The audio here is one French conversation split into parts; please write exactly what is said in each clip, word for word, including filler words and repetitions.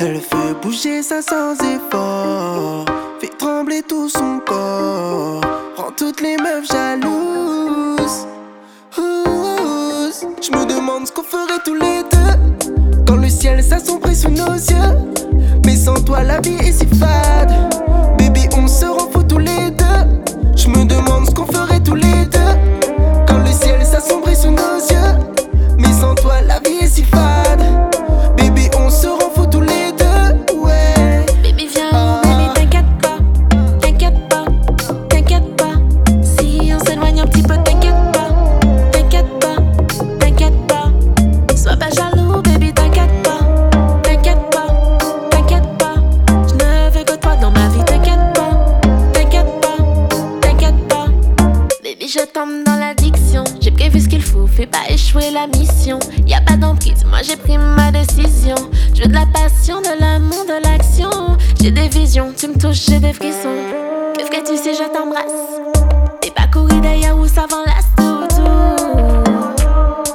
Elle fait bouger ça sans effort, fait trembler tout son corps, rend toutes les meufs jalouses. Je me demande ce qu'on ferait tous les deux quand le ciel s'assombrit sous nos yeux. Mais sans toi la vie est si fade. Baby on se rend fou tous les deux. Je me demande ce qu'on ferait tous les deux quand le ciel s'assombrit sous nos yeux. Mais sans toi la vie est si fade. Baby on se rend fou tous les deux. Ouais. Baby viens, ah. Baby t'inquiète pas, t'inquiète pas, t'inquiète pas. Si on s'éloigne un petit peu, t'inquiète pas, t'inquiète pas, t'inquiète pas. Sois pas jaloux, baby t'inquiète pas, t'inquiète pas, t'inquiète pas. Je ne veux que toi dans ma vie, t'inquiète pas, t'inquiète pas, t'inquiète pas. Baby je tombe dans l'addiction, j'ai prévu ce qu'il faut, fais pas échouer la mission. Y'a pas d'emprise, moi j'ai pris ma décision. Je veux de la passion, de l'amour, de l'action. J'ai des visions, tu me touches, j'ai des frissons. Qu'est-ce que tu sais, je t'embrasse. T'es pas couru d'ailleurs où ça l'enlace tout, tout.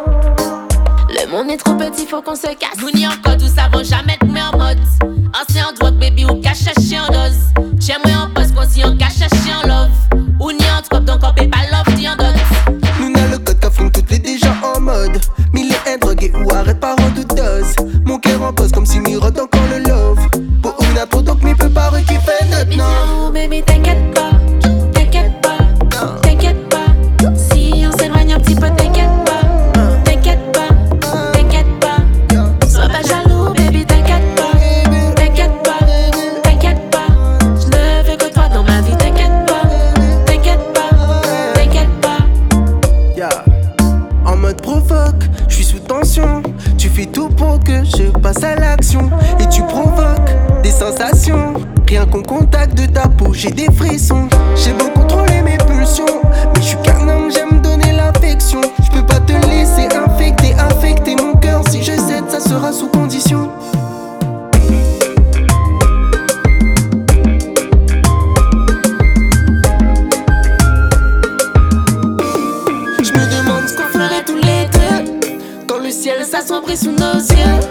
Le monde est trop petit, faut qu'on se casse. Vous n'y en code, où ça va jamais te mettre en mode. Ancien en drogue, baby, ou cache à chien en dose. J'aimerais en poste, qu'on s'y en cache à chien en love. Ou ni en trop, donc on paie pas love, ni en dot. Nous n'a le code qu'a fond toutes les déjà en mode. Mille et un drogué ou arrête par en de dose. Mon cœur en pose comme si mirote encore le love. Pour une a trop donc m'y peut pas rekiffer notre nom. Baby t'inquiète pas, t'inquiète pas, t'inquiète pas. Si on s'éloigne un petit peu, t'inquiète pas, t'inquiète pas, t'inquiète pas. Sois pas jaloux, baby t'inquiète pas, t'inquiète pas, t'inquiète pas. Je ne veux que toi dans ma vie, t'inquiète pas, t'inquiète pas, t'inquiète pas. Yeah. En mode provoque, je suis sous tension. Tu fais tout pour que je passe à l'action. Et tu provoques des sensations. Rien qu'au contact de ta peau, j'ai des frissons. J'ai beau contrôler mes pulsions, mais je suis qu'un homme, j'aime donner l'affection. Je peux pas te laisser infecter, affecter mon cœur. Si je cède, ça sera sous condition. Je me demande ce qu'on ferait tous les deux quand le ciel s'assombrit sous nos yeux.